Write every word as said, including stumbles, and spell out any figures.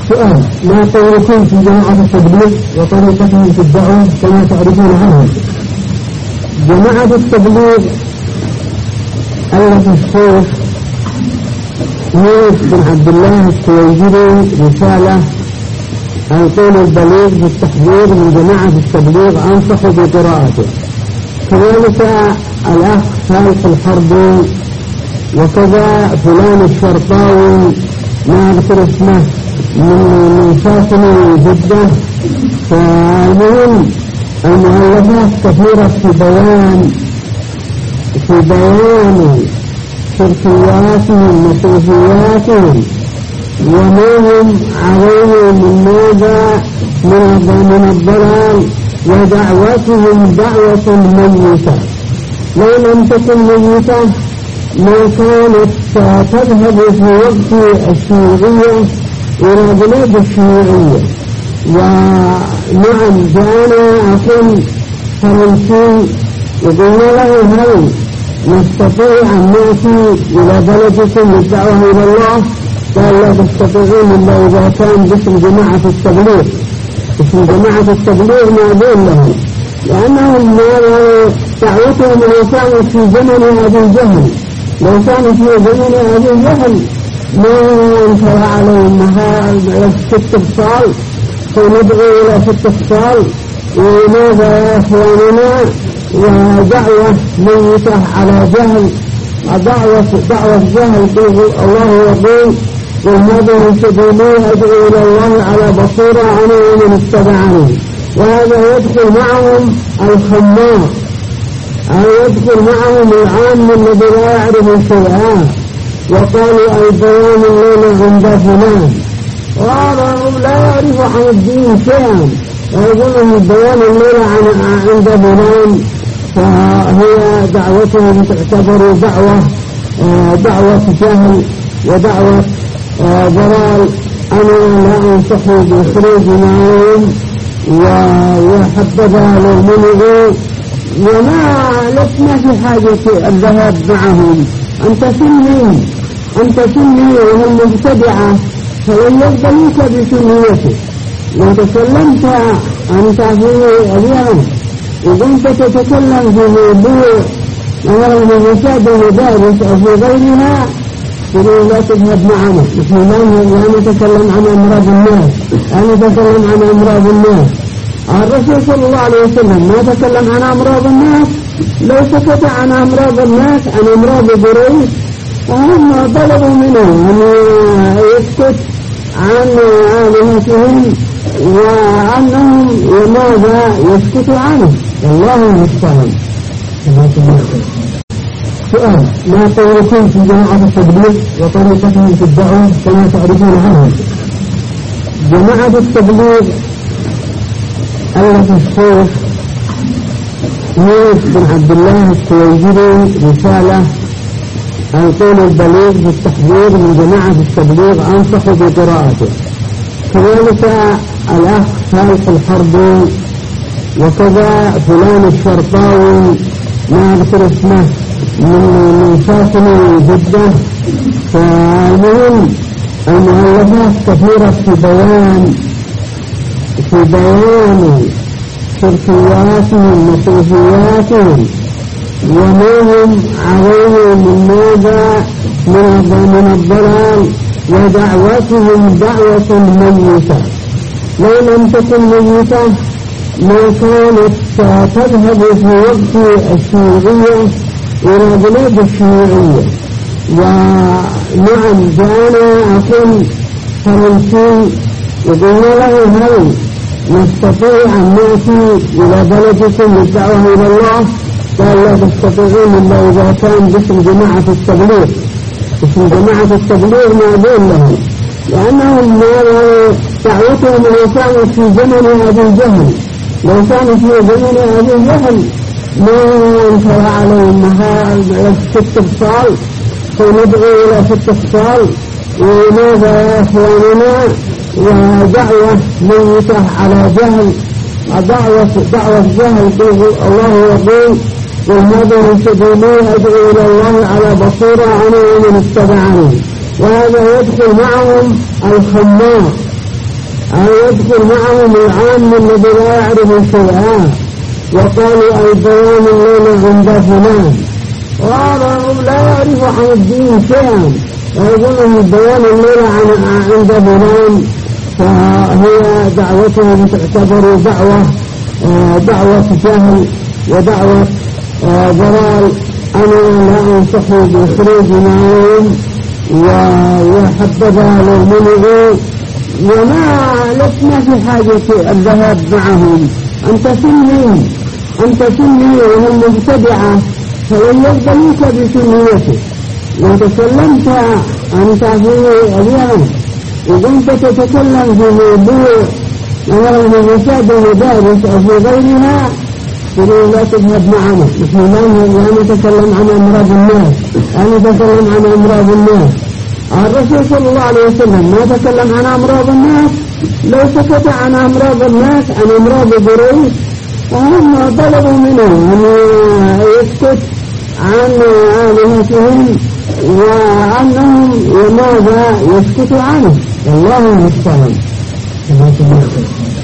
سؤال: ما قولكم في جماعة التبليغ وطريقتهم في الدعوة كما تعرفون عنهم؟ جماعة التبليغ التي الشيخ يونس بن عبد الله السويجري رسالة القول البليغ بالتحذير من جماعة التبليغ أنصح بقراءته. كذلك الأخ فالح الحربي، وكذا فلان الشرطاوي ما أذكر اسمه من ساكن جدة. فالمهم المؤلفات كثيرة في بيان في بيان شركياتهم وصوفياتهم وما هم عليه من ماذا من الضلال، ودعوتهم دعوة ميتة. لو لم تكن ميتة ما كانت تذهب في وقت الشيوعية إلى بلاد الشيوعية. ونعم جاءنا أخ فرنسي يقول له: هل نستطيع أن نأتي إلى بلدكم للدعوة إلى الله؟ قال: لا تستطيعون إلا إذا كان باسم جماعة التبليغ. اسم جماعة التبليغ معدول لهم، لأنهم دعوتهم لو كانت في زمن أبي جهل لو كانت في زمن أبي جهل ما ينفع عليهم ست اتصال، فندعو إلى ست اتصال. وماذا يا إخواننا؟ ودعوة ميتة على جهل، دعوة دعوة جهل. الله يقول: وهذا سبيلي أدعو إلى الله على بصيرة أنا ومن اتبعني. وهذا يدخل معهم الخمار، أو يدخل معهم العام الذي لا يعرف شيئا. وقالوا: البيان الليل عند فلان، وهذا لا يعرف عن الدين شيئا، ويقولون البيان الليل عند فلان. فهي دعوتهم تعتبر دعوة دعوة جهل ودعوة ضلال. أنا لا أنصح بخروج معهم وحبذا لو منعوا، وما لسنا في حاجة الذهاب معهم. أنت سني أنت سني وهم مبتدعة، فلن يقبلوك بسنيته. لو تكلمت أنت في اليوم وكنت تتكلم في موضوع مثلا المساجد المدارس أو في غيرها، فلن لا تذهب معنا. نحن لا نتكلم عن أمراض الناس، لا نتكلم عن أمراض الناس. الرسول صلى الله عليه وسلم ما تكلم عن أمراض الناس. لو سكت عن أمراض الناس عن أمراض قريش، وهم طلبوا منه أن يسكت عن آلهتهم وأنهم لماذا يسكت عنه. الله المستعان. سؤال: ما قولكم في جماعة التبليغ وطريقتهم في الدعوة كما تعرفون عنهم؟ جماعة التبليغ التي الشيخ يونس بن عبد الله السويجري رسالة القول البليغ بالتحذير من جماعة التبليغ أنصح بقراءته. كذلك الأخ فالح الحربي، وكذا فلان الشرطاوي ما أذكر اسمه من ساكن جدة. فالمهم المؤلفات كثيرة في بيان في بيان شركياتهم وصوفياتهم وما هم عليه من ماذا من الضلال، ودعوتهم دعوة ميتة. لو لم تكن ميتة ما كانت تذهب في وقت الشيوعية إلى بلاد الشيوعية. ونعم جاءنا أخ فرنسي يقول له: هل نستطيع أن نأتي إلى بلدكم للدعوة إلى الله؟ قال: لا تستطيعون إلا إذا كان باسم جماعة التبليغ. اسم جماعة التبليغ معدول لهم، لأنهم دعوتهم لو كانت في زمن أبي جهل لو كانت في زمن أبي جهل ما ينفع عليهم ست اتصال، فندعو إلى ست اتصال. وماذا يا إخواننا؟ ودعوة ميتة على جهل، دعوة دعوة جهل. الله يقول: وهذا سبيلي أدعو إلى الله على بصيرة أنا ومن اتبعني. وهذا يدخل معهم الخمار، أو يدخل معهم العام الذي لا يعرف شيئا وقالوا البيان الليل عند فلان، وهذا لا يعرف عن الدين شيئا ويقولون البيان الليل عند فلان، فهي دعوتهم تعتبر دعوة دعوة جهل ودعوة ضلال. أنا لا أنصح بخروج معهم وحبذا لو منعوا، وما لسنا في حاجة الذهاب معهم. أنت سني أنت سني وهم مبتدعة فلن يقبلوك بسنيته. لو تكلمت أنت في اليوم وكنت تتكلم في موضوع مثلا في مساجد المدارس أو في غيرها فلن لا تذهب معنا. نحن لا نتكلم عن أمراض الناس، لا نتكلم عن أمراض الناس. الرسول صلى الله عليه وسلم ما تكلم عن أمراض الناس. لو سكت عن أمراض الناس عن أمراض قريش فهم طلبوا منه أن يسكت عن آلهتهم وأنهم لماذا يسكتوا عنه. والله المستعان.